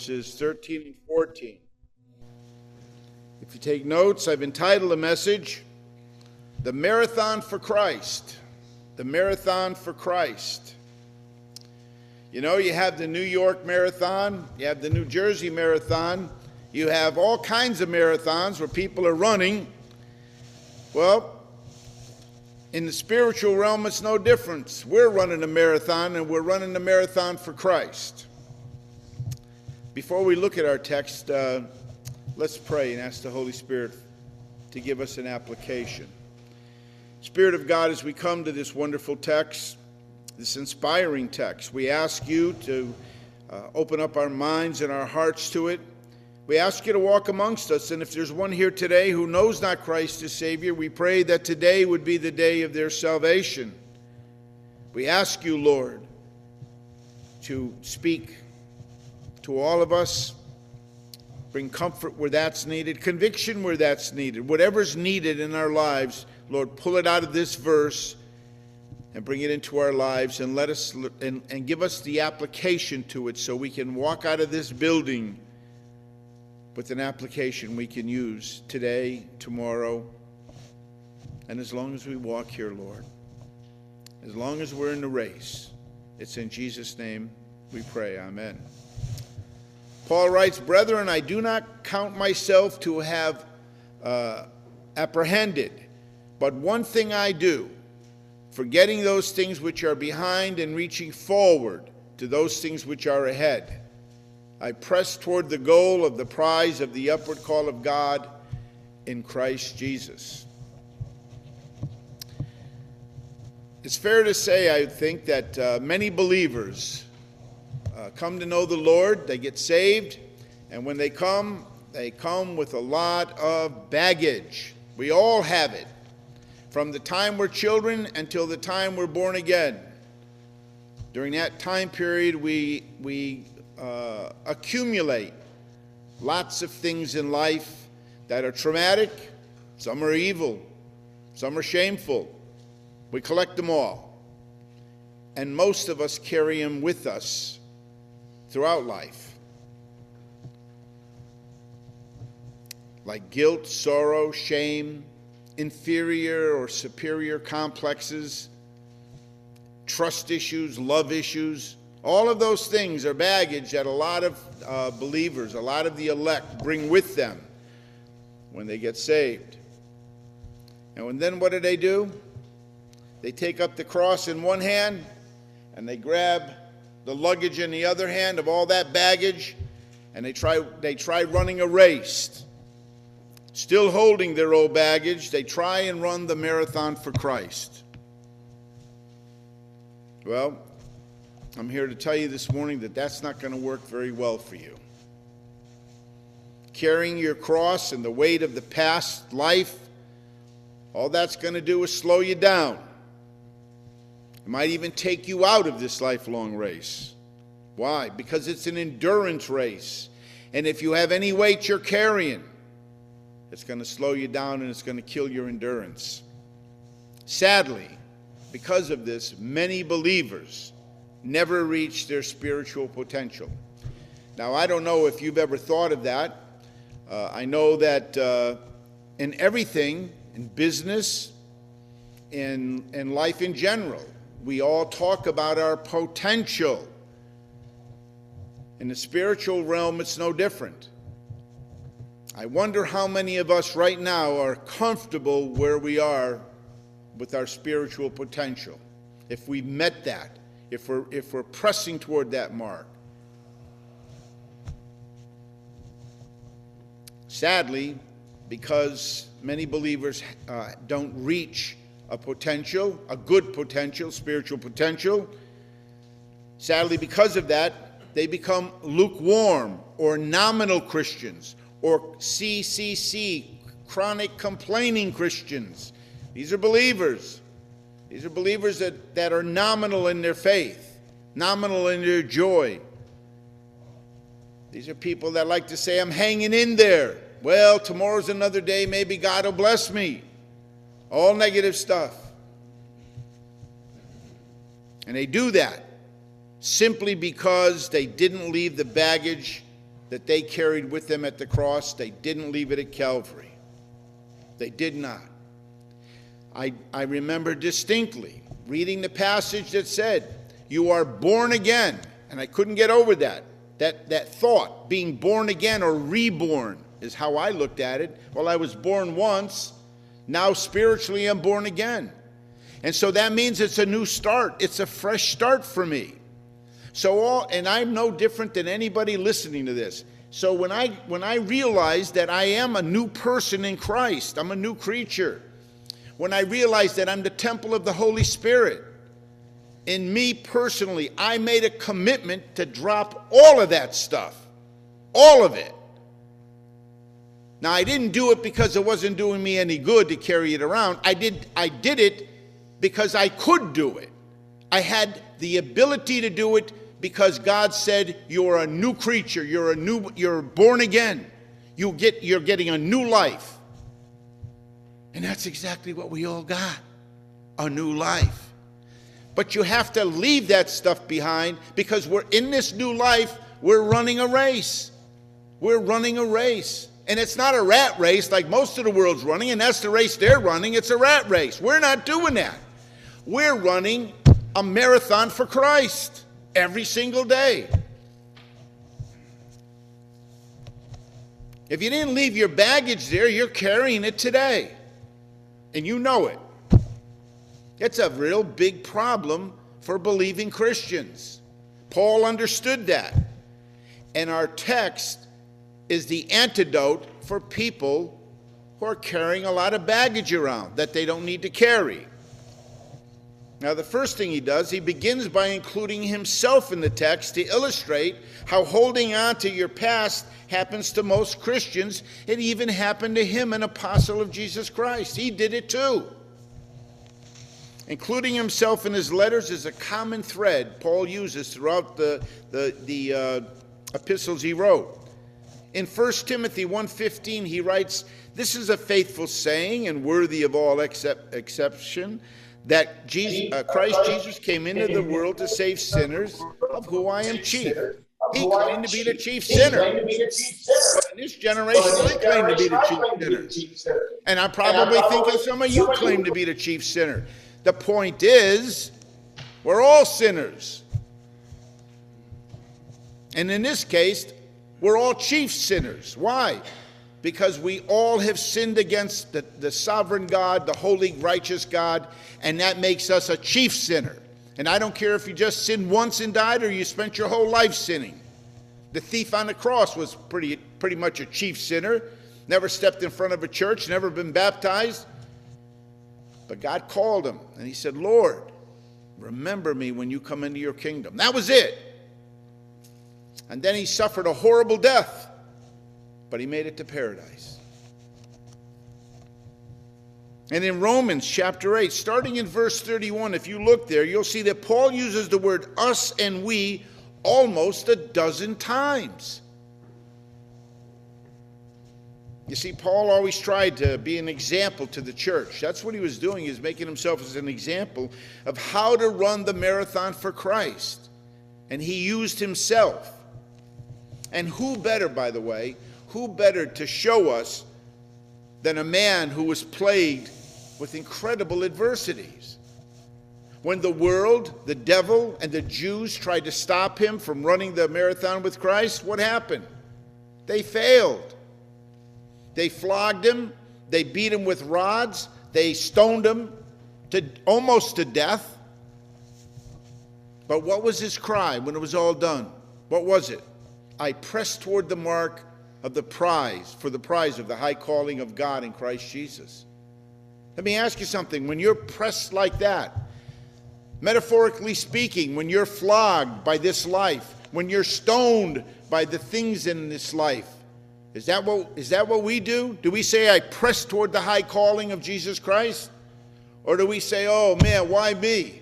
verses 13 and 14. If you take notes, I've entitled the message, The Marathon for Christ. The Marathon for Christ. You know, you have the New York Marathon, you have the New Jersey Marathon, you have all kinds of marathons where people are running. Well, in the spiritual realm, it's no difference. We're running a marathon, and we're running a marathon for Christ. Before we look at our text, let's pray and ask the Holy Spirit to give us an application. Spirit of God, as we come to this wonderful text, this inspiring text, we ask you to open up our minds and our hearts to it. We ask you to walk amongst us, and if there's one here today who knows not Christ as Savior, we pray that today would be the day of their salvation. We ask you, Lord, to speak to all of us, bring comfort where that's needed, conviction where that's needed, whatever's needed in our lives, Lord, pull it out of this verse and bring it into our lives, and let us and give us the application to it so we can walk out of this building with an application we can use today, tomorrow, and as long as we walk here, Lord. As long as we're in the race. It's in Jesus' name we pray. Amen. Paul writes, Brethren, I do not count myself to have apprehended, but one thing I do, forgetting those things which are behind and reaching forward to those things which are ahead. I press toward the goal of the prize of the upward call of God in Christ Jesus. It's fair to say, I think, that many believers come to know the Lord, they get saved, and when they come with a lot of baggage. We all have it, from the time we're children until the time we're born again. During that time period, we accumulate lots of things in life that are traumatic. Some are evil, some are shameful. We collect them all, and most of us carry them with us throughout life, like guilt, sorrow, shame, inferior or superior complexes, trust issues, love issues. All of those things are baggage that a lot of believers, a lot of the elect bring with them when they get saved. And then what do? They take up the cross in one hand and they grab the luggage in the other hand of all that baggage, and they try running a race. Still holding their old baggage, they try and run the marathon for Christ. Well, I'm here to tell you this morning that that's not going to work very well for you. Carrying your cross and the weight of the past life, all that's going to do is slow you down. It might even take you out of this lifelong race. Why? Because it's an endurance race. And if you have any weight you're carrying, it's going to slow you down and it's going to kill your endurance. Sadly, because of this, many believers never reach their spiritual potential. Now, I don't know if you've ever thought of that. I know that in everything, in business, in life in general, we all talk about our potential. In the spiritual realm, it's no different. I wonder how many of us right now are comfortable where we are with our spiritual potential, if we've met that, if we're pressing toward that mark. Sadly, because many believers don't reach a potential, a good potential, spiritual potential, sadly because of that, they become lukewarm or nominal Christians, or CCC, chronic complaining Christians. These are believers. These are believers that are nominal in their faith, nominal in their joy. These are people that like to say, I'm hanging in there. Well, tomorrow's another day, maybe God will bless me. All negative stuff. And they do that simply because they didn't leave the baggage that they carried with them at the cross, they didn't leave it at Calvary. They did not. I remember distinctly reading the passage that said, you are born again. And I couldn't get over that. That thought, being born again or reborn, is how I looked at it. Well, I was born once. Now spiritually I'm born again. And so that means it's a new start. It's a fresh start for me. And I'm no different than anybody listening to this. So when I realize that I am a new person in Christ, I'm a new creature. When I realize that I'm the temple of the Holy Spirit, in me personally, I made a commitment to drop all of that stuff. All of it. Now, I didn't do it because it wasn't doing me any good to carry it around. I did it because I could do it. I had the ability to do it because God said, you're a new creature. You're born again. You're getting a new life. And that's exactly what we all got. A new life. But you have to leave that stuff behind, because we're in this new life, we're running a race. We're running a race. And it's not a rat race like most of the world's running, and that's the race they're running. It's a rat race. We're not doing that. We're running a marathon for Christ every single day. If you didn't leave your baggage there, you're carrying it today. And you know it. It's a real big problem for believing Christians. Paul understood that. And our text is the antidote for people who are carrying a lot of baggage around that they don't need to carry. Now, the first thing he does, he begins by including himself in the text to illustrate how holding on to your past happens to most Christians. It even happened to him, an apostle of Jesus Christ. He did it too. Including himself in his letters is a common thread Paul uses throughout the epistles he wrote. In 1 Timothy 1:15, he writes, "This is a faithful saying and worthy of all exception, that Christ Jesus came into the world to save sinners, of who I am chief." He claimed to be the chief sinner. But in this generation, I claim to be the chief sinner. And I'm probably thinking some of you claim to be the chief sinner. The point is, we're all sinners. And in this case, we're all chief sinners. Why? Because we all have sinned against the sovereign God, the holy, righteous God, and that makes us a chief sinner. And I don't care if you just sinned once and died or you spent your whole life sinning. The thief on the cross was pretty much a chief sinner. Never stepped in front of a church, never been baptized. But God called him, and he said, "Lord, remember me when you come into your kingdom." That was it. And then he suffered a horrible death, but he made it to paradise. And in Romans chapter 8, starting in verse 31, if you look there, you'll see that Paul uses the word us and we almost a dozen times. You see, Paul always tried to be an example to the church. That's what he was doing. He was making himself as an example of how to run the marathon for Christ. And he used himself. And who better, by the way, who better to show us than a man who was plagued with incredible adversities? When the world, the devil, and the Jews tried to stop him from running the marathon with Christ, what happened? They failed. They flogged him. They beat him with rods. They stoned him almost to death. But what was his cry when it was all done? What was it? "I press toward the mark of the prize, for the prize of the high calling of God in Christ Jesus." Let me ask you something. When you're pressed like that, metaphorically speaking, when you're flogged by this life, when you're stoned by the things in this life, is that what we do? Do we say, "I press toward the high calling of Jesus Christ"? Or do we say, "Oh man, why me"?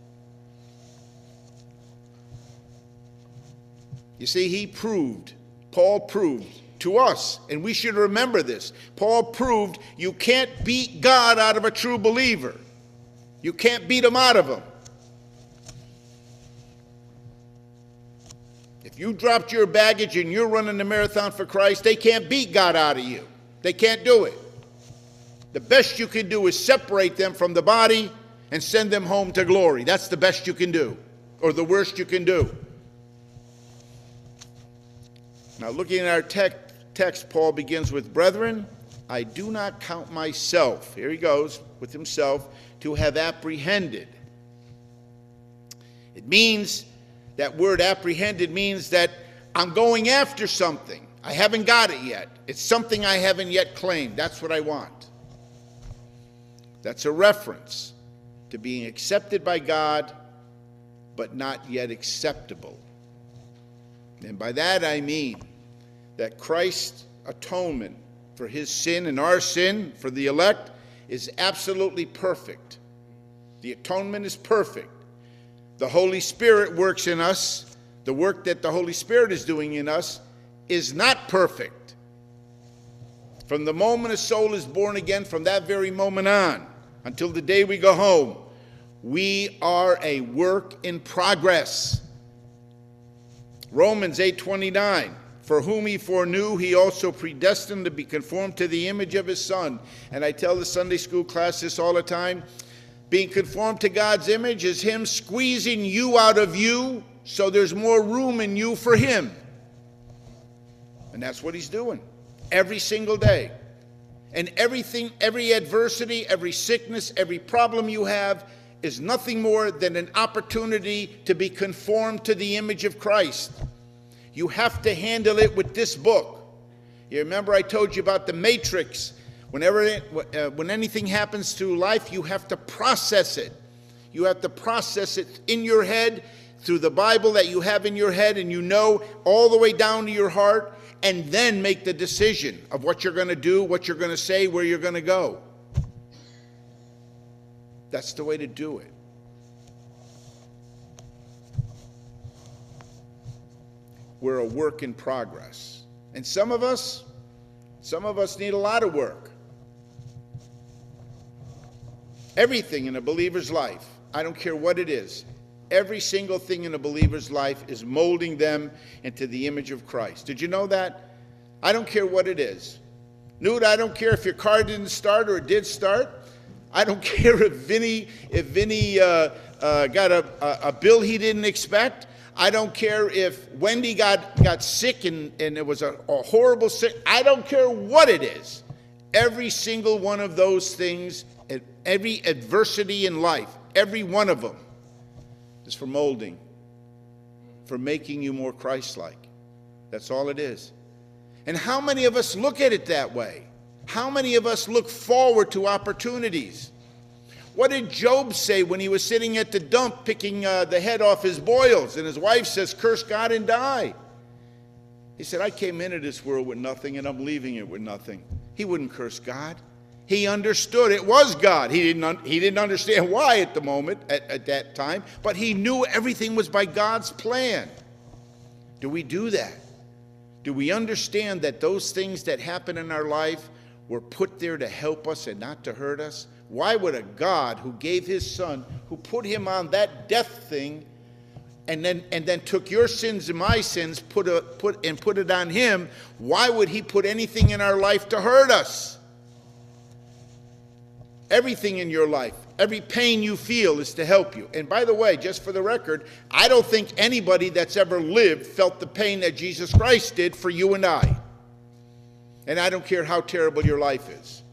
You see, Paul proved to us, and we should remember this. Paul proved you can't beat God out of a true believer. You can't beat him out of him. If you dropped your baggage and you're running the marathon for Christ, they can't beat God out of you. They can't do it. The best you can do is separate them from the body and send them home to glory. That's the best you can do, or the worst you can do. Now, looking at our text, Paul begins with, brethren, I do not count myself, here he goes with himself, to have apprehended. It means, that word apprehended means that I'm going after something. I haven't got it yet. It's something I haven't yet claimed. That's what I want. That's a reference to being accepted by God, but not yet acceptable. And by that I mean that Christ's atonement for his sin and our sin, for the elect, is absolutely perfect. The atonement is perfect. The Holy Spirit works in us. The work that the Holy Spirit is doing in us is not perfect. From the moment a soul is born again, from that very moment on, until the day we go home, we are a work in progress. Romans 8:29, for whom he foreknew, he also predestined to be conformed to the image of his Son. And I tell the Sunday school class this all the time. Being conformed to God's image is him squeezing you out of you so there's more room in you for him. And that's what he's doing every single day. And everything, every adversity, every sickness, every problem you have is nothing more than an opportunity to be conformed to the image of Christ. You have to handle it with this book. You remember I told you about the matrix. When anything happens to life, you have to process it. You have to process it in your head through the Bible that you have in your head, and you know all the way down to your heart, and then make the decision of what you're going to do, what you're going to say, where you're going to go. That's the way to do it. We're a work in progress. And some of us need a lot of work. Everything in a believer's life, I don't care what it is, every single thing in a believer's life is molding them into the image of Christ. Did you know that? I don't care what it is. Newt, I don't care if your car didn't start or it did start. I don't care if Vinny got a bill he didn't expect. I don't care if Wendy got sick and it was a horrible sick. I don't care what it is. Every single one of those things, every adversity in life, every one of them is for molding, for making you more Christ-like. That's all it is. And how many of us look at it that way? How many of us look forward to opportunities? What did Job say when he was sitting at the dump picking the head off his boils, and his wife says, curse God and die? He said, I came into this world with nothing and I'm leaving it with nothing. He wouldn't curse God. He understood it was God. He didn't understand why at the moment, at that time, but he knew everything was by God's plan. Do we do that? Do we understand that those things that happen in our life were put there to help us and not to hurt us? Why would a God who gave his Son, who put him on that death thing, and then took your sins and my sins, put it on him, why would he put anything in our life to hurt us? Everything in your life, every pain you feel is to help you. And by the way, just for the record, I don't think anybody that's ever lived felt the pain that Jesus Christ did for you and I. And I don't care how terrible your life is.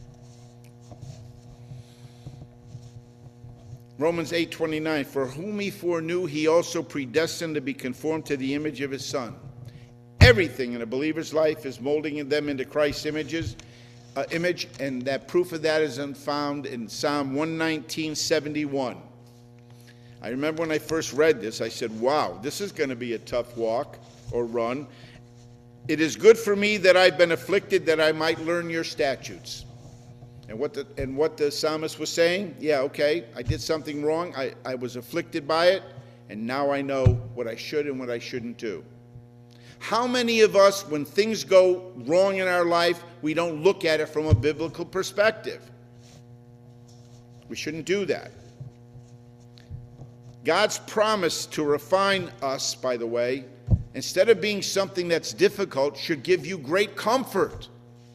Romans 8:29, for whom he foreknew, he also predestined to be conformed to the image of his Son. Everything in a believer's life is molding them into Christ's image, and that proof of that is found in Psalm 119:71. I remember when I first read this, I said, wow, this is going to be a tough walk or run. It is good for me that I've been afflicted, that I might learn your statutes. And what the psalmist was saying, yeah, okay, I did something wrong. I was afflicted by it, and now I know what I should and what I shouldn't do. How many of us, when things go wrong in our life, we don't look at it from a biblical perspective? We shouldn't do that. God's promise to refine us, by the way, instead of being something that's difficult, should give you great comfort.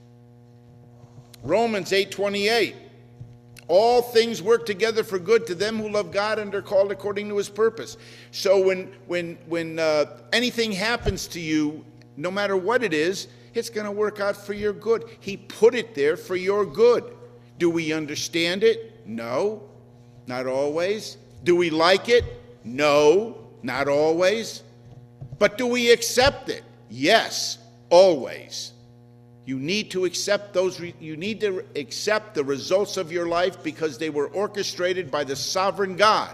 Romans 8:28. All things work together for good to them who love God and are called according to his purpose. So when anything happens to you, no matter what it is, it's going to work out for your good. He put it there for your good. Do we understand it? No, not always. Do we like it? No, not always. But do we accept it? Yes, always. You need to accept you need to accept the results of your life because they were orchestrated by the sovereign God.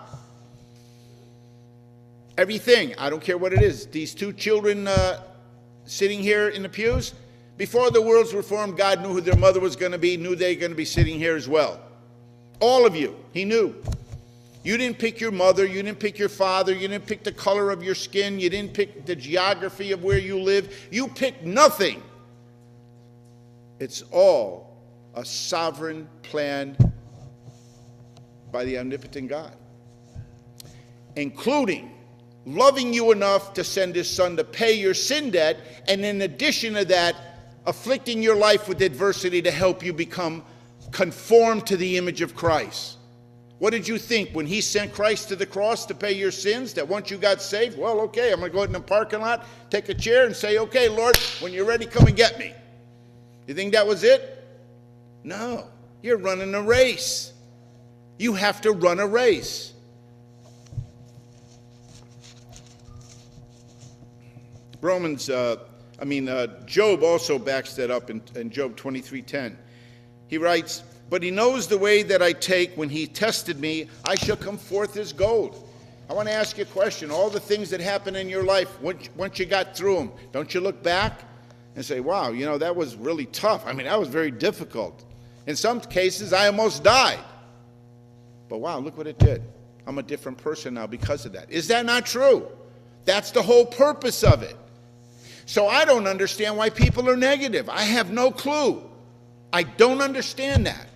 Everything, I don't care what it is. These two children sitting here in the pews, before the worlds were formed, God knew who their mother was going to be, knew they were going to be sitting here as well. All of you, he knew. You didn't pick your mother, you didn't pick your father, you didn't pick the color of your skin, you didn't pick the geography of where you live. You picked nothing. It's all a sovereign plan by the omnipotent God, including loving you enough to send his son to pay your sin debt, and in addition to that, afflicting your life with adversity to help you become conformed to the image of Christ. What did you think when he sent Christ to the cross to pay your sins, that once you got saved, well, okay, I'm going to go out in the parking lot, take a chair and say, okay, Lord, when you're ready, come and get me. You think that was it? No. You're running a race. You have to run a race. Job also backs that up in Job 23:10. He writes, but he knows the way that I take. When he tested me, I shall come forth as gold. I want to ask you a question. All the things that happen in your life, once you got through them, don't you look back and say, wow, that was really tough. That was very difficult. In some cases, I almost died. But wow, look what it did. I'm a different person now because of that. Is that not true? That's the whole purpose of it. So I don't understand why people are negative. I have no clue. I don't understand that.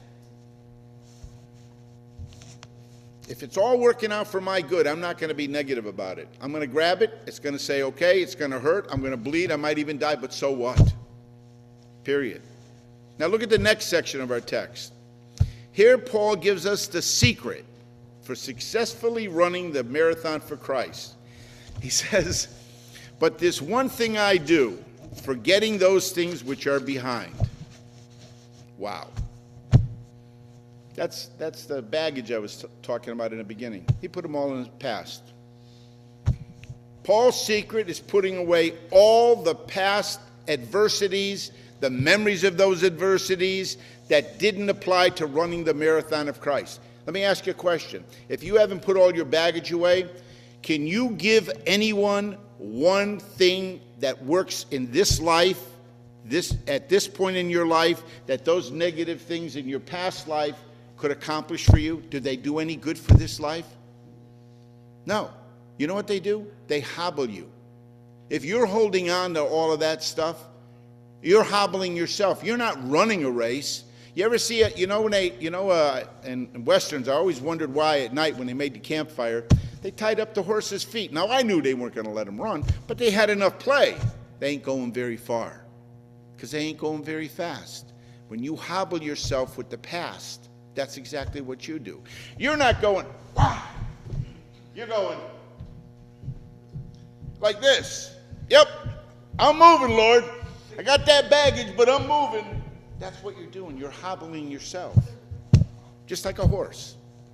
If it's all working out for my good, I'm not going to be negative about it. I'm going to grab it. It's going to say, okay, it's going to hurt. I'm going to bleed. I might even die, but so what? Period. Now look at the next section of our text. Here Paul gives us the secret for successfully running the marathon for Christ. He says, but this one thing I do, forgetting those things which are behind. Wow. That's the baggage I was talking about in the beginning. He put them all in his past. Paul's secret is putting away all the past adversities, the memories of those adversities that didn't apply to running the marathon of Christ. Let me ask you a question. If you haven't put all your baggage away, can you give anyone one thing that works in this life, at this point in your life, that those negative things in your past life could accomplish for you? Do they do any good for this life? No. You know what they do? They hobble you. If you're holding on to all of that stuff, you're hobbling yourself. You're not running a race. You ever see it? In Westerns, I always wondered why at night when they made the campfire, they tied up the horse's feet. Now, I knew they weren't going to let them run, but they had enough play. They ain't going very far because they ain't going very fast. When you hobble yourself with the past, that's exactly what you do. You're not going, wah! You're going like this. Yep, I'm moving, Lord. I got that baggage, but I'm moving. That's what you're doing. You're hobbling yourself, just like a horse.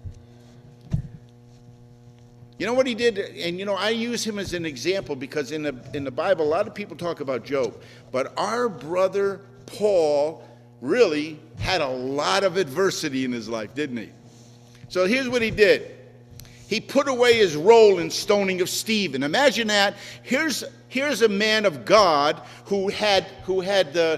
You know what he did? And I use him as an example because in the Bible, a lot of people talk about Job. But our brother Paul really had a lot of adversity in his life, didn't he? So here's what he did. He put away his role in stoning of Stephen. Imagine that. Here's a man of God who had the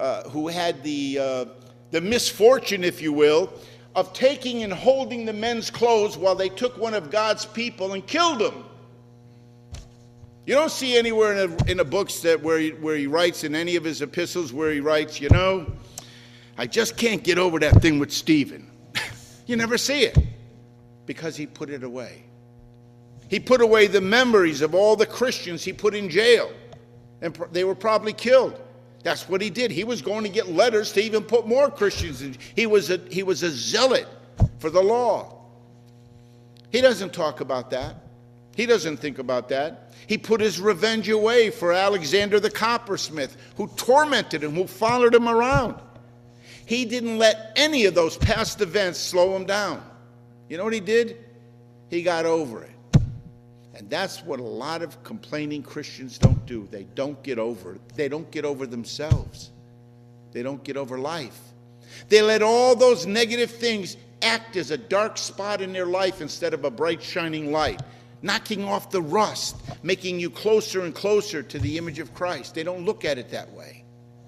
misfortune, if you will, of taking and holding the men's clothes while they took one of God's people and killed him. You don't see anywhere in the books where he writes, in any of his epistles, where he writes, I just can't get over that thing with Stephen. You never see it because he put it away. He put away the memories of all the Christians he put in jail, and they were probably killed. That's what he did. He was going to get letters to even put more Christians in. He was a zealot for the law. He doesn't talk about that. He doesn't think about that. He put his revenge away for Alexander the coppersmith, who tormented him, who followed him around. He didn't let any of those past events slow him down. You know what he did? He got over it. And that's what a lot of complaining Christians don't do. They don't get over it. They don't get over themselves. They don't get over life. They let all those negative things act as a dark spot in their life instead of a bright shining light, knocking off the rust, making you closer and closer to the image of Christ. They don't look at it that way.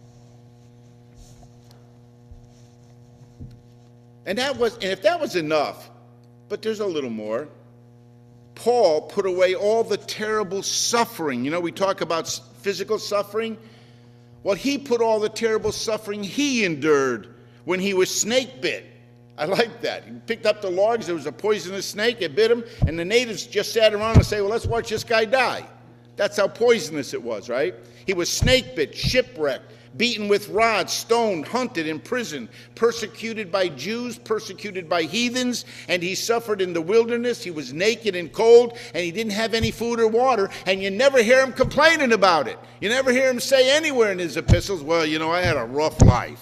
And if that was enough, but there's a little more. Paul put away all the terrible suffering. You know, we talk about physical suffering. Well, he put all the terrible suffering he endured when he was snake bit. I like that. He picked up the logs. There was a poisonous snake. It bit him. And the natives just sat around and say, well, let's watch this guy die. That's how poisonous it was, right? He was snake bit, shipwrecked, beaten with rods, stoned, hunted, imprisoned, persecuted by Jews, persecuted by heathens, and he suffered in the wilderness. He was naked and cold, and he didn't have any food or water, and you never hear him complaining about it. You never hear him say anywhere in his epistles, well, you know, I had a rough life.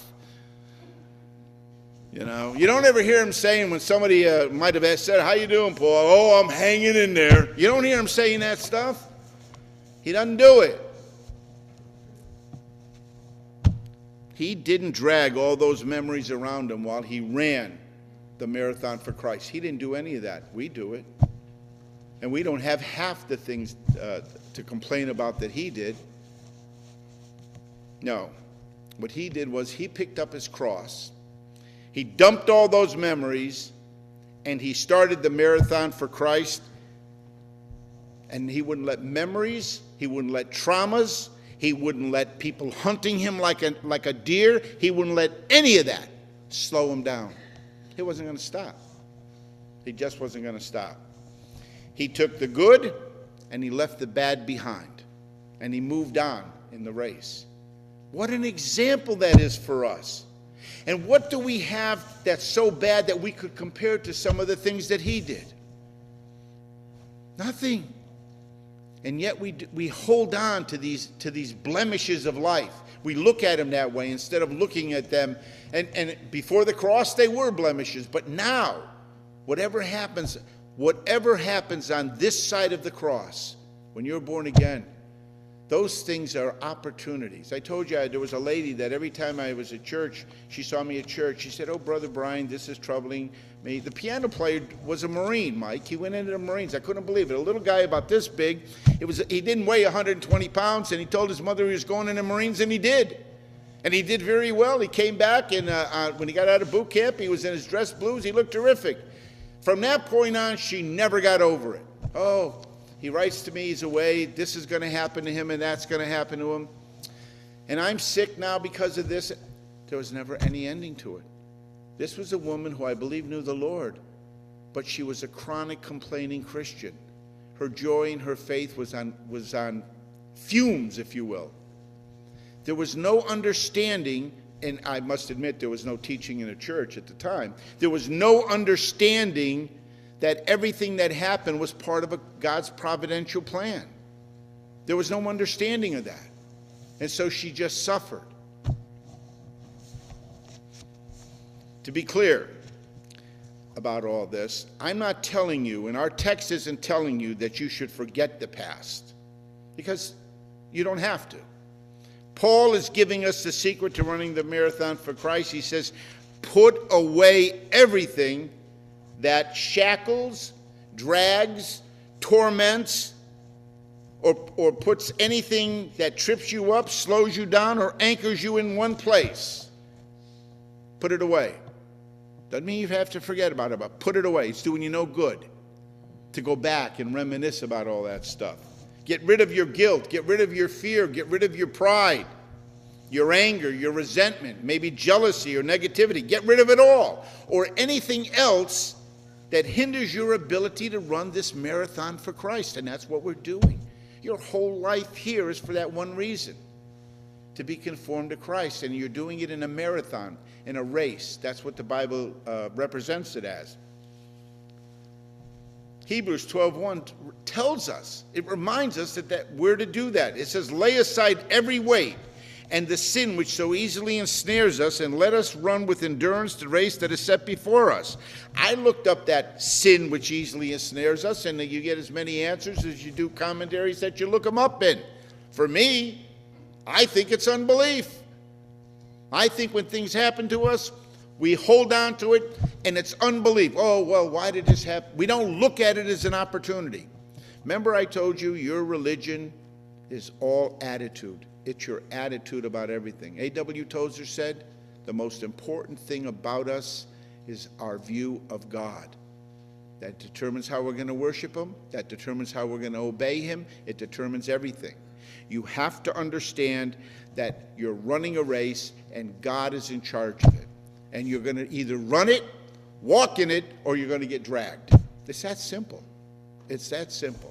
You know, you don't ever hear him saying when somebody might have said, how you doing, Paul? Oh, I'm hanging in there. You don't hear him saying that stuff. He doesn't do it. He didn't drag all those memories around him while he ran the marathon for Christ. He didn't do any of that. We do it. And we don't have half the things to complain about that he did. No. What he did was he picked up his cross. He dumped all those memories, and he started the marathon for Christ. And he wouldn't let memories, he wouldn't let traumas, he wouldn't let people hunting him like a deer. He wouldn't let any of that slow him down. He wasn't going to stop. He just wasn't going to stop. He took the good and he left the bad behind. And he moved on in the race. What an example that is for us. And what do we have that's so bad that we could compare to some of the things that he did? Nothing. And yet we hold on to these blemishes of life. We look at them that way instead of looking at them. And before the cross, they were blemishes. But now, whatever happens on this side of the cross, when you're born again, those things are opportunities. I told you there was a lady that every time I was at church, she saw me at church. She said, oh, Brother Brian, this is troubling me. The piano player was a Marine, Mike. He went into the Marines. I couldn't believe it. A little guy about this big. He didn't weigh 120 pounds, and he told his mother he was going in the Marines, and he did. And he did very well. He came back, and when he got out of boot camp, he was in his dress blues. He looked terrific. From that point on, she never got over it. Oh, he writes to me, he's away, this is going to happen to him and that's going to happen to him. And I'm sick now because of this. There was never any ending to it. This was a woman who I believe knew the Lord, but she was a chronic complaining Christian. Her joy and her faith was on fumes, if you will. There was no understanding, and I must admit there was no teaching in a church at the time. There was no understanding that everything that happened was part of God's providential plan. There was no understanding of that. And so she just suffered. To be clear about all this, I'm not telling you, and our text isn't telling you that you should forget the past, because you don't have to. Paul is giving us the secret to running the marathon for Christ. He says, put away everything that shackles, drags, torments, or puts anything that trips you up, slows you down, or anchors you in one place. Put it away. Doesn't mean you have to forget about it, but put it away. It's doing you no good to go back and reminisce about all that stuff. Get rid of your guilt. Get rid of your fear. Get rid of your pride, your anger, your resentment, maybe jealousy or negativity. Get rid of it all, or anything else that hinders your ability to run this marathon for Christ. And that's what we're doing. Your whole life here is for that one reason, to be conformed to Christ. And you're doing it in a marathon, in a race. That's what the Bible represents it as. Hebrews 12:1 tells us, it reminds us that we're to do that. It says, lay aside every weight and the sin which so easily ensnares us, and let us run with endurance the race that is set before us. I looked up that sin which easily ensnares us, and you get as many answers as you do commentaries that you look them up in. For me, I think it's unbelief. I think when things happen to us, we hold on to it, and it's unbelief. Oh, well, why did this happen? We don't look at it as an opportunity. Remember I told you your religion is all attitude. It's your attitude about everything. A.W. Tozer said, the most important thing about us is our view of God. That determines how we're going to worship Him. That determines how we're going to obey Him. It determines everything. You have to understand that you're running a race and God is in charge of it. And you're going to either run it, walk in it, or you're going to get dragged. It's that simple. It's that simple.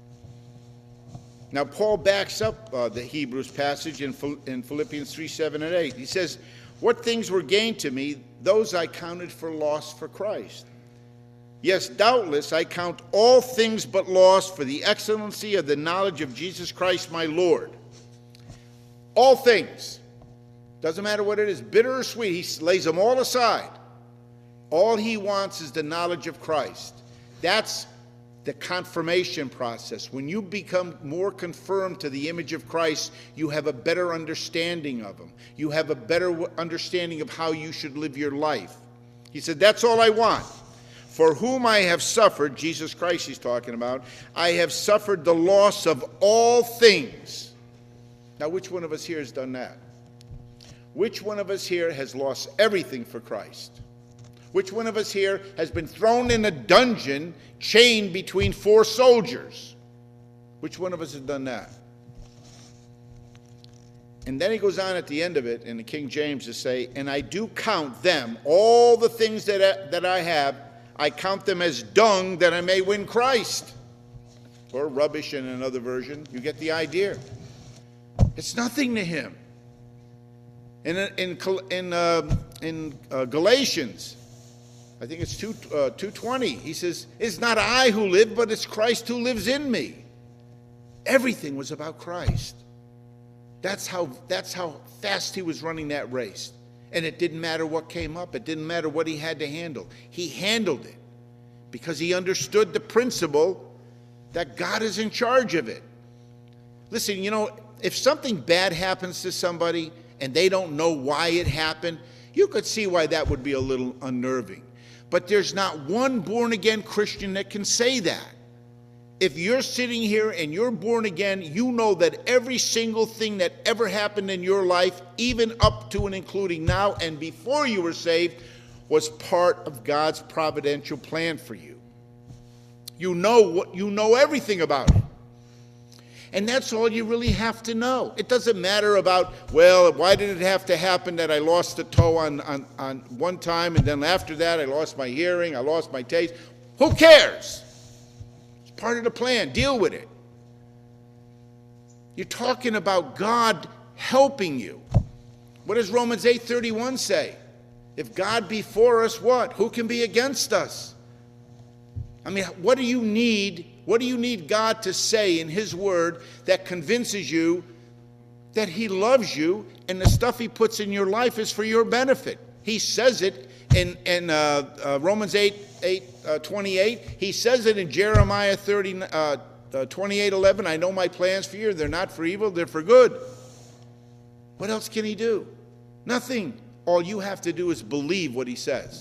Now, Paul backs up the Hebrews passage in Philippians 3:7-8. He says, what things were gained to me, those I counted for loss for Christ. Yes, doubtless, I count all things but loss for the excellency of the knowledge of Jesus Christ my Lord. All things. Doesn't matter what it is, bitter or sweet, he lays them all aside. All he wants is the knowledge of Christ. That's the confirmation process. When you become more confirmed to the image of Christ, you have a better understanding of him. You have a better understanding of how you should live your life. He said, that's all I want. For whom I have suffered, Jesus Christ he's talking about, I have suffered the loss of all things. Now, which one of us here has done that? Which one of us here has lost everything for Christ? Which one of us here has been thrown in a dungeon, chained between 4 soldiers? Which one of us has done that? And then he goes on at the end of it in the King James to say, and I do count them, all the things that I have, I count them as dung that I may win Christ. Or rubbish in another version. You get the idea. It's nothing to him. In Galatians, I think it's 2:20, he says, it's not I who live, but it's Christ who lives in me. Everything was about Christ. That's how fast he was running that race. And it didn't matter what came up. It didn't matter what he had to handle. He handled it because he understood the principle that God is in charge of it. Listen, you know, if something bad happens to somebody and they don't know why it happened, you could see why that would be a little unnerving. But there's not one born-again Christian that can say that. If you're sitting here and you're born again, you know that every single thing that ever happened in your life, even up to and including now and before you were saved, was part of God's providential plan for you. You know everything about it. And that's all you really have to know. It doesn't matter about, well, why did it have to happen that I lost a toe on one time, and then after that I lost my hearing, I lost my taste. Who cares? It's part of the plan. Deal with it. You're talking about God helping you. What does Romans 8:31 say? If God be for us, what? Who can be against us? I mean, what do you need? What do you need God to say in His Word that convinces you that He loves you and the stuff He puts in your life is for your benefit? He says it in Romans 8:28. He says it in Jeremiah 28:11. I know my plans for you. They're not for evil. They're for good. What else can He do? Nothing. All you have to do is believe what He says.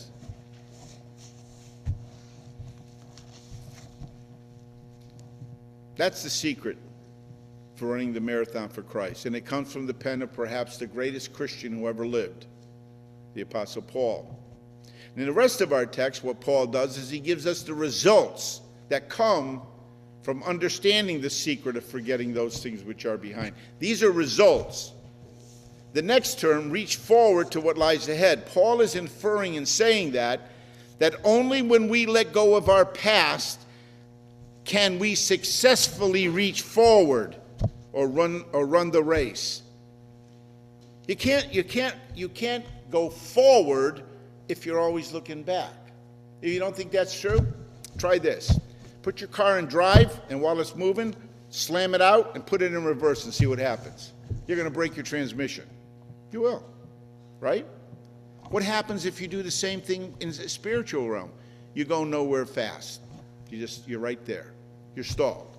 That's the secret for running the marathon for Christ. And it comes from the pen of perhaps the greatest Christian who ever lived, the Apostle Paul. And in the rest of our text, what Paul does is he gives us the results that come from understanding the secret of forgetting those things which are behind. These are results. The next term, reach forward to what lies ahead. Paul is inferring and saying that that only when we let go of our past can we successfully reach forward or run the race. You can't go forward if you're always looking back. If you don't think that's true, try this. Put your car in drive, and while it's moving, slam it out and put it in reverse and see what happens. You're going to break your transmission. You will, right? What happens if you do the same thing in the spiritual realm? You go nowhere fast. You're right there. You're stalled.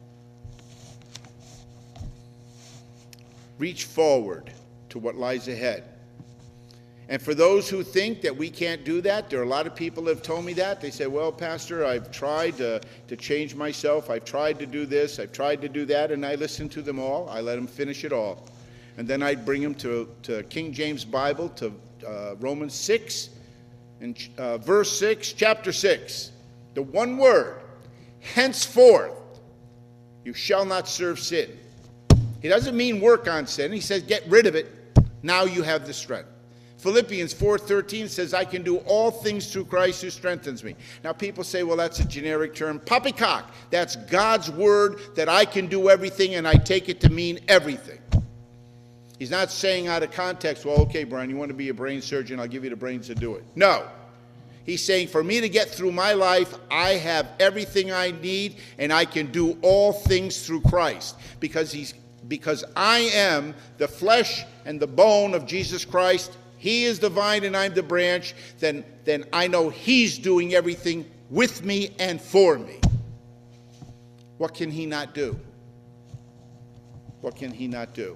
Reach forward to what lies ahead. And for those who think that we can't do that, there are a lot of people that have told me that. They say, well, Pastor, I've tried to change myself. I've tried to do this. I've tried to do that. And I listen to them all. I let them finish it all. And then I'd bring them to King James Bible, to Romans 6, and verse 6, chapter 6. The one word, henceforth, you shall not serve sin. He doesn't mean work on sin. He says get rid of it. Now you have the strength. Philippians 4:13 says, I can do all things through Christ who strengthens me. Now people say, well, that's a generic term. Poppycock. That's God's word that I can do everything, and I take it to mean everything. He's not saying out of context, well, okay, Brian, you want to be a brain surgeon, I'll give you the brains to do it. No. He's saying for me to get through my life, I have everything I need, and I can do all things through Christ. Because I am the flesh and the bone of Jesus Christ. He is the vine and I'm the branch. Then I know he's doing everything with me and for me. What can he not do? What can he not do?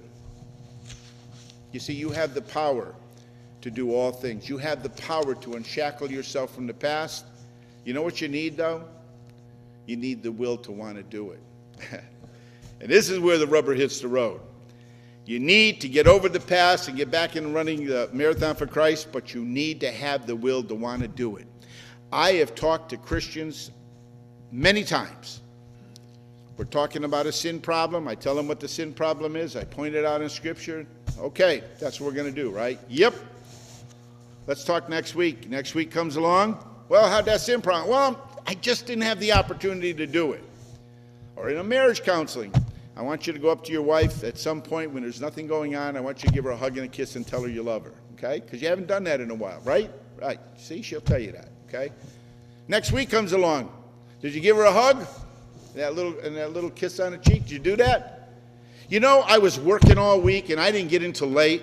You see, you have the power to do all things. You have the power to unshackle yourself from the past. You know what you need, though? You need the will to want to do it. And this is where the rubber hits the road. You need to get over the past and get back in running the Marathon for Christ, but you need to have the will to want to do it. I have talked to Christians many times. We're talking about a sin problem. I tell them what the sin problem is. I point it out in Scripture. Okay, that's what we're going to do, right? Yep. Let's talk next week. Next week comes along. Well, how'd that sin problem? Well, I just didn't have the opportunity to do it. Or in a marriage counseling, I want you to go up to your wife at some point when there's nothing going on. I want you to give her a hug and a kiss and tell her you love her, okay? Because you haven't done that in a while, right? Right. See, she'll tell you that, okay? Next week comes along. Did you give her a hug? That little kiss on the cheek? Did you do that? You know, I was working all week and I didn't get in till late.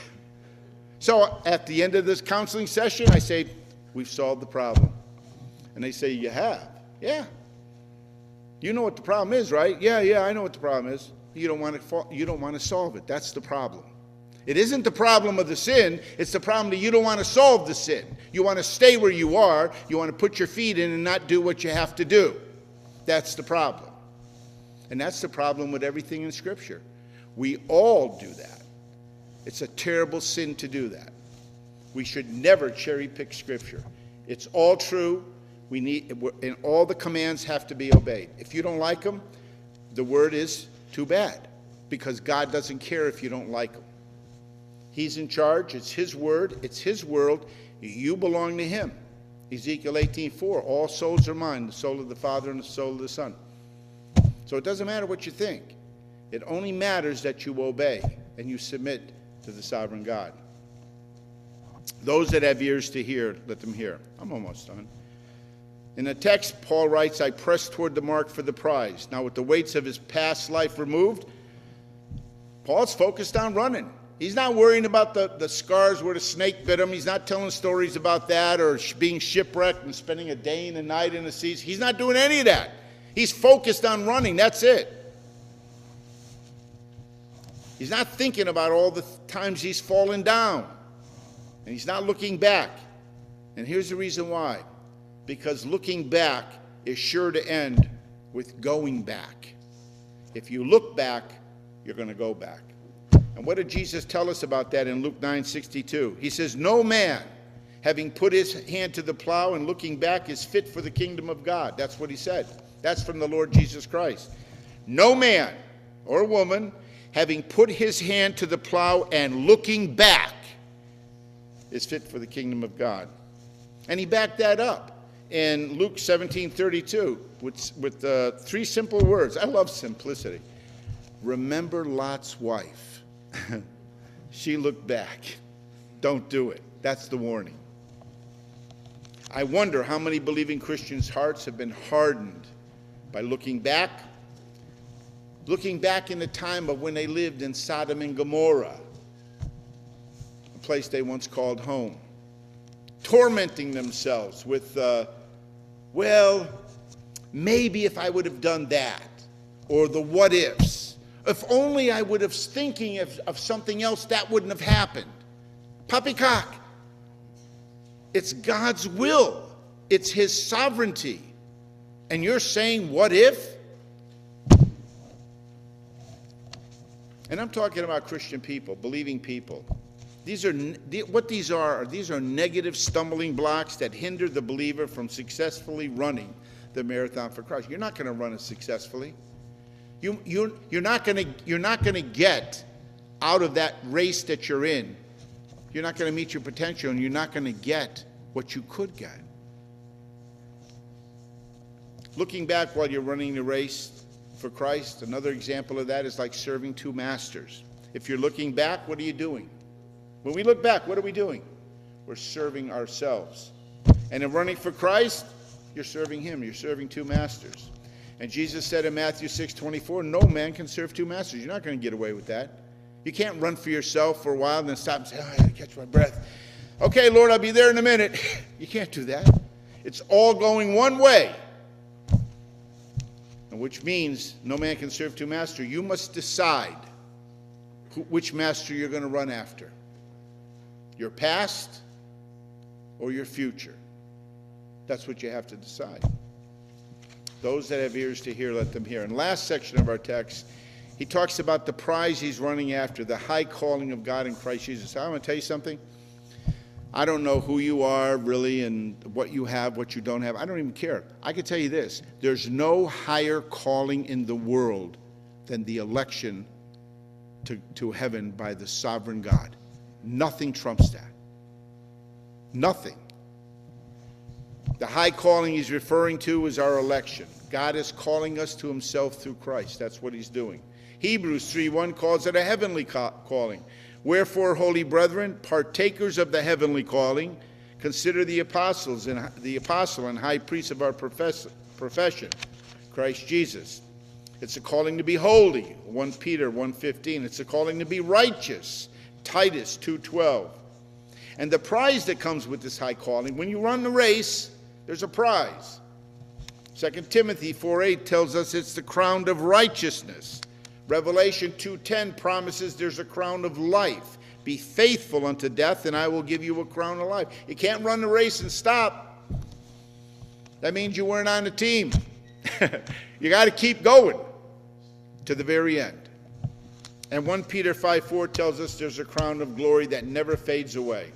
So at the end of this counseling session, I say, we've solved the problem. And they say, you have? Yeah. You know what the problem is, right? Yeah, I know what the problem is. You don't want to solve it. That's the problem. It isn't the problem of the sin. It's the problem that you don't want to solve the sin. You want to stay where you are. You want to put your feet in and not do what you have to do. That's the problem. And that's the problem with everything in Scripture. We all do that. It's a terrible sin to do that. We should never cherry pick Scripture. It's all true. And all the commands have to be obeyed. If you don't like them, the word is too bad, because God doesn't care if you don't like them. He's in charge. It's his word. It's his world. You belong to him. Ezekiel 18:4, all souls are mine, the soul of the Father and the soul of the Son. So it doesn't matter what you think. It only matters that you obey and you submit to the sovereign God. Those that have ears to hear, let them hear. I'm almost done. In the text, Paul writes, I press toward the mark for the prize. Now, with the weights of his past life removed, Paul's focused on running. He's not worrying about the scars where the snake bit him. He's not telling stories about that or being shipwrecked and spending a day and a night in the seas. He's not doing any of that. He's focused on running. That's it. He's not thinking about all the times he's fallen down. And he's not looking back. And here's the reason why. Because looking back is sure to end with going back. If you look back, you're going to go back. And what did Jesus tell us about that in Luke 9:62? He says, no man, having put his hand to the plow and looking back, is fit for the kingdom of God. That's what he said. That's from the Lord Jesus Christ. No man or woman, having put his hand to the plow and looking back, is fit for the kingdom of God. And he backed that up in Luke 17:32 with 3 simple words. I love simplicity. Remember Lot's wife. She looked back. Don't do it. That's the warning. I wonder how many believing Christians' hearts have been hardened by looking back in the time of when they lived in Sodom and Gomorrah, a place they once called home, tormenting themselves with, well, maybe if I would have done that, or the what ifs. If only I would have thinking of something else, that wouldn't have happened. Poppycock. It's God's will. It's his sovereignty. And you're saying, what if? And I'm talking about Christian people, believing people. These are negative stumbling blocks that hinder the believer from successfully running the marathon for Christ. You're not going to run it successfully. You're not going to get out of that race that you're in. You're not going to meet your potential, and you're not going to get what you could get. Looking back while you're running the race for Christ, another example of that is like serving 2 masters. If you're looking back, what are you doing? When we look back, what are we doing? We're serving ourselves. And in running for Christ, you're serving him. You're serving 2 masters. And Jesus said in Matthew 6:24, no man can serve 2 masters. You're not going to get away with that. You can't run for yourself for a while and then stop and say, oh, I got to catch my breath. Okay, Lord, I'll be there in a minute. You can't do that. It's all going one way. And which means no man can serve 2 masters. You must decide which master you're going to run after. Your past or your future. That's what you have to decide. Those that have ears to hear, let them hear. And last section of our text, he talks about the prize he's running after, the high calling of God in Christ Jesus. I want to tell you something. I don't know who you are really and what you have, what you don't have. I don't even care. I can tell you this. There's no higher calling in the world than the election to heaven by the sovereign God. Nothing trumps that. Nothing. The high calling he's referring to is our election. God is calling us to himself through Christ. That's what he's doing. Hebrews 3:1 calls it a heavenly calling. Wherefore, holy brethren, partakers of the heavenly calling, consider the apostle and high priest of our profession, Christ Jesus. It's a calling to be holy, 1 Peter 1:15. It's a calling to be righteous, Titus 2:12. And the prize that comes with this high calling, when you run the race, there's a prize. 2 Timothy 4:8 tells us it's the crown of righteousness. Revelation 2:10 promises there's a crown of life. Be faithful unto death, and I will give you a crown of life. You can't run the race and stop. That means you weren't on the team. You got to keep going to the very end. And 1 Peter 5:4 tells us there's a crown of glory that never fades away.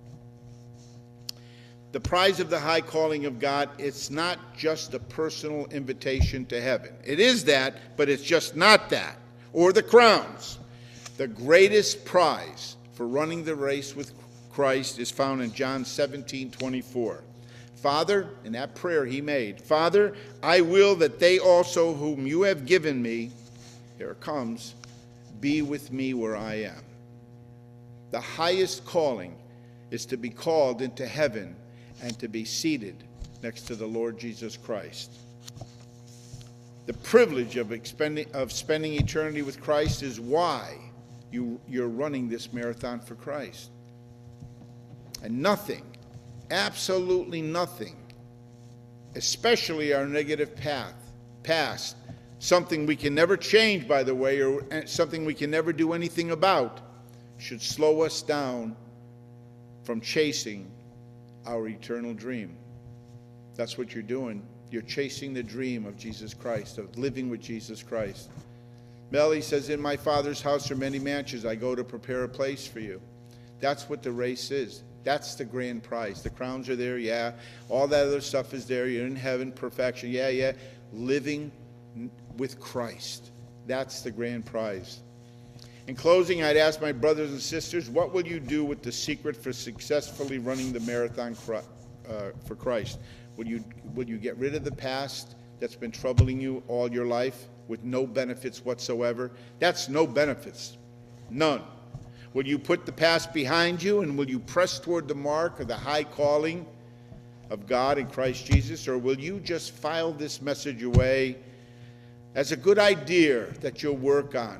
The prize of the high calling of God, it's not just a personal invitation to heaven. It is that, but it's just not that. Or the crowns. The greatest prize for running the race with Christ is found in John 17:24. Father, in that prayer he made, Father, I will that they also whom you have given me, here it comes, be with me where I am. The highest calling is to be called into heaven and to be seated next to the Lord Jesus Christ. The privilege of spending eternity with Christ is why you're running this marathon for Christ. And nothing, absolutely nothing, especially our negative past, something we can never change, by the way, or something we can never do anything about, should slow us down from chasing our eternal dream. That's what you're doing. You're chasing the dream of Jesus Christ, of living with Jesus Christ. Melly says, in my Father's house are many mansions. I go to prepare a place for you. That's what the race is. That's the grand prize. The crowns are there, yeah. All that other stuff is there. You're in heaven, perfection, yeah. Living with Christ. That's the grand prize. In closing, I'd ask my brothers and sisters, what will you do with the secret for successfully running the marathon for Christ. Will you get rid of the past that's been troubling you all your life with no benefits whatsoever? That's no benefits. None. Will you put the past behind you, and will you press toward the mark of the high calling of God in Christ Jesus? Or will you just file this message away as a good idea that you'll work on,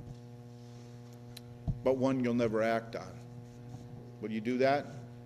but one you'll never act on? Will you do that?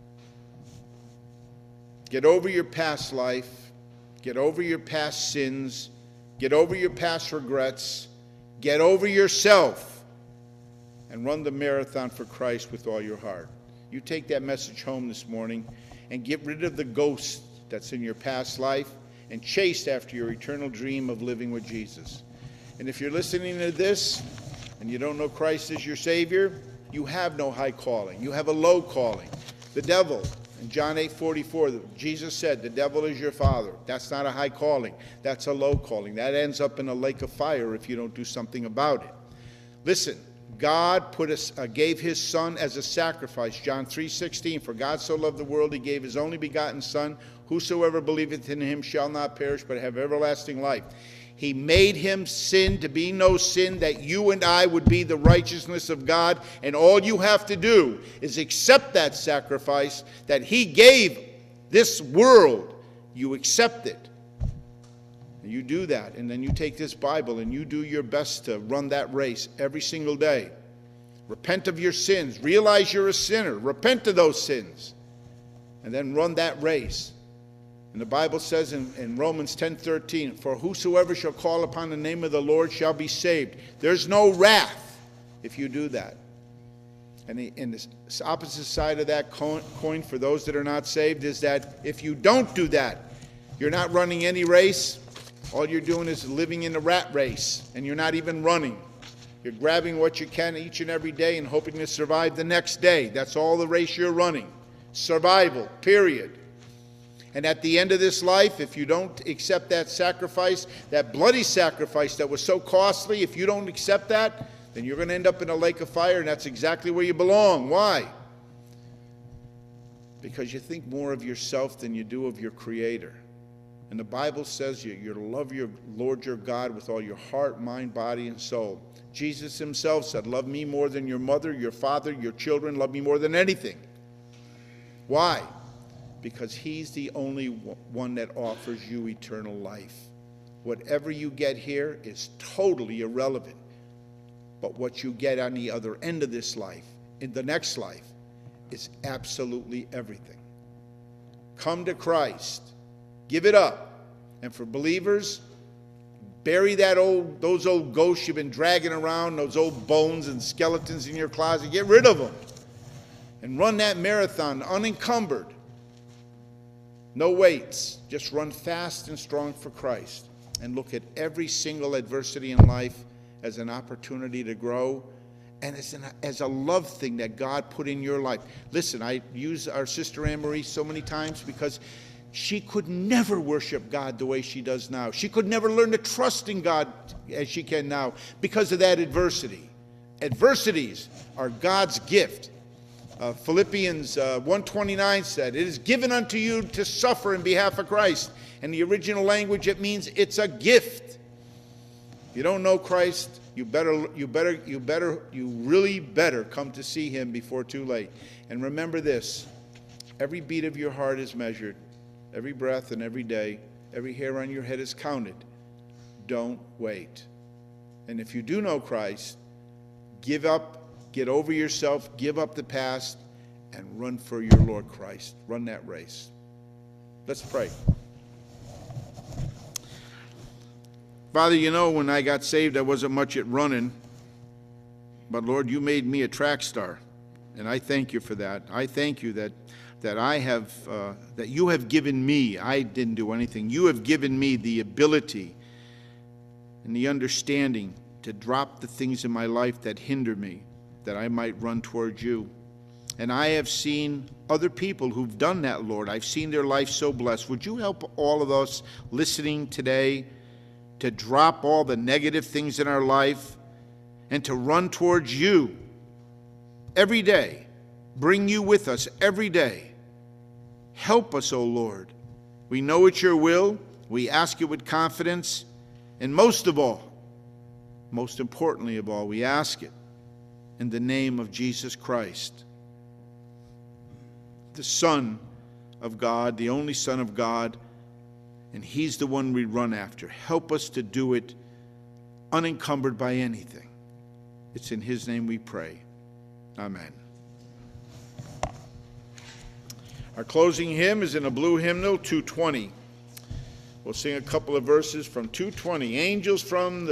Get over your past life. Get over your past sins. Get over your past regrets. Get over yourself and run the marathon for Christ with all your heart. You take that message home this morning and get rid of the ghost that's in your past life and chase after your eternal dream of living with Jesus. And if you're listening to this and you don't know Christ as your Savior, you have no high calling. You have a low calling. The devil, in John 8:44, Jesus said, the devil is your father. That's not a high calling. That's a low calling. That ends up in a lake of fire if you don't do something about it. Listen, God gave his Son as a sacrifice. John 3:16, for God so loved the world, he gave his only begotten Son. Whosoever believeth in him shall not perish, but have everlasting life. He made him sin to be no sin, that you and I would be the righteousness of God. And all you have to do is accept that sacrifice that he gave this world. You accept it. And you do that, and then you take this Bible and you do your best to run that race every single day. Repent of your sins. Realize you're a sinner. Repent of those sins. And then run that race. And the Bible says in Romans 10:13, for whosoever shall call upon the name of the Lord shall be saved. There's no wrath if you do that. And the opposite side of that coin for those that are not saved is that if you don't do that, you're not running any race. All you're doing is living in a rat race, and you're not even running. You're grabbing what you can each and every day and hoping to survive the next day. That's all the race you're running. Survival, period. And at the end of this life, if you don't accept that sacrifice, that bloody sacrifice that was so costly, if you don't accept that, then you're going to end up in a lake of fire, and that's exactly where you belong. Why? Because you think more of yourself than you do of your Creator. And the Bible says you're to love your Lord your God with all your heart, mind, body, and soul. Jesus himself said, love me more than your mother, your father, your children. Love me more than anything. Why? Because he's the only one that offers you eternal life. Whatever you get here is totally irrelevant. But what you get on the other end of this life, in the next life, is absolutely everything. Come to Christ. Give it up. And for believers, bury those old ghosts you've been dragging around, those old bones and skeletons in your closet. Get rid of them. And run that marathon unencumbered. No weights. Just run fast and strong for Christ. And look at every single adversity in life as an opportunity to grow, and as a love thing that God put in your life. Listen, I use our sister Anne-Marie so many times because she could never worship God the way she does now. She could never learn to trust in God as she can now because of that adversity. Adversities are God's gift. Philippians 1:29 said, it is given unto you to suffer in behalf of Christ. In the original language, it means it's a gift. If you don't know Christ, you really better come to see him before too late. And remember this, every beat of your heart is measured. Every breath and every day, every hair on your head is counted. Don't wait. And if you do know Christ, give up, get over yourself, give up the past, and run for your Lord Christ. Run that race. Let's pray. Father, you know, when I got saved, I wasn't much at running. But Lord, you made me a track star. And I thank you for that. I thank you that you have given me, I didn't do anything, you have given me the ability and the understanding to drop the things in my life that hinder me, that I might run towards you. And I have seen other people who've done that, Lord. I've seen their life so blessed. Would you help all of us listening today to drop all the negative things in our life and to run towards you every day? Bring you with us every day Help us, O Lord. We know it's your will. We ask it with confidence. And most of all, most importantly of all, we ask it in the name of Jesus Christ, the Son of God, the only Son of God, and he's the one we run after. Help us to do it unencumbered by anything. It's in his name we pray. Amen. Our closing hymn is in a blue hymnal, 220. We'll sing a couple of verses from 220. Angels from the